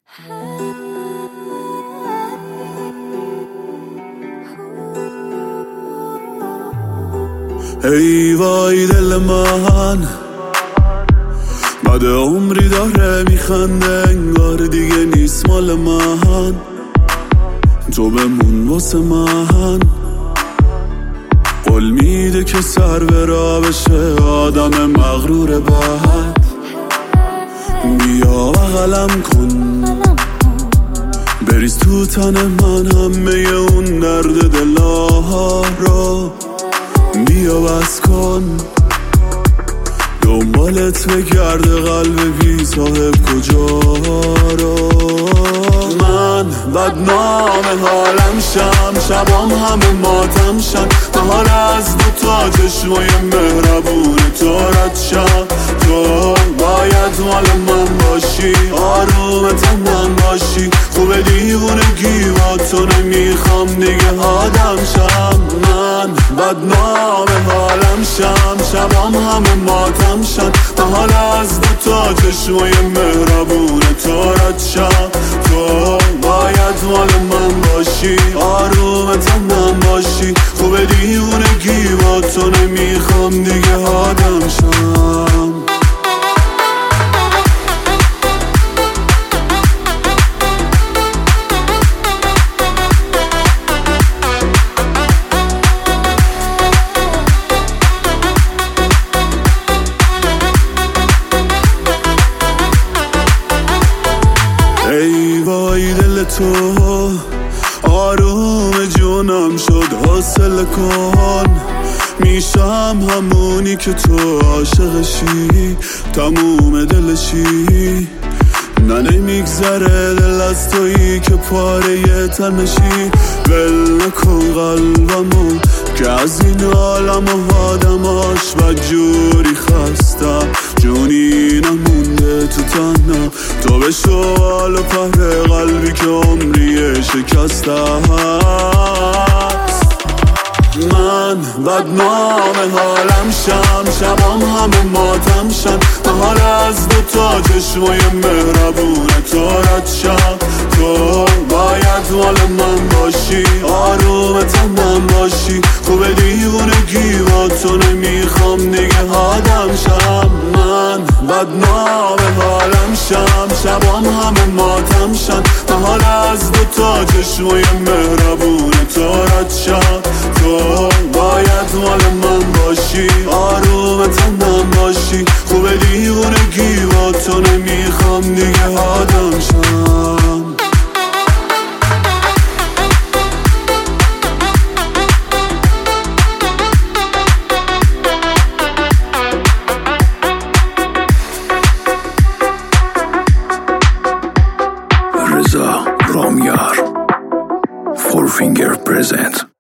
ای وای دل من بعد عمری داره میخنده، انگار دیگه نیست مال من. تو بمون واسه من، قول میده که سر به راه بشه آدم مغرور بد. بیا بغلم کن، بریز تو تن من همه اون درد دلها رو. بیا بس کن، دنبالت بگرده قلب بی صاحب کجا رو. من بدنام حالم شم، شبام همه ماتم شن. محال از دوتا چشمای مهربون تو رد شم. تو باید مال من باشی، آروم تنم باشی. خوب دیوونگی با تو نمیخوام دیگه آدم شم. من بدنام حالم شم، شبام همه ماتم شن. محال از دوتا چشمای مهربون تو رد شم. تو باید مال من باشی، آروم تنم باشی. خوب دیوونگی با تو نمیخوام دیگه آدم شم. ای وای دل تو آروم جونم شد، حاصل کن. میشم همونی که تو عاشقشی، تموم دلشی. نه نمیگذره دل از تویی که پاره تنشی. ول نکن قلبمو که از این عالم و آدماش بدجوری خستم. جونی نمونده تو تنها، تو به شوال و پهر قلبی که عمریه شکسته هست. من بدنام حالم شم، شبام همه ماتم شن. محال از دوتا چشمای مهربون تو رد شم. تو باید مال من باشی، آروم تنم باشی. خوب دیوونگی با تو نمیخوام دیگه آدم شم. من بدنام حالم شم، شبام همه ماتم شن. محال از دوتا چشمای مهربون تو رد شم. تو باید مال من باشی، آروم تنم باشی. خوب دیوونگی با تو نمیخوام دیگه آدم شم. رضا رامیار، فور فینگر پرزنت.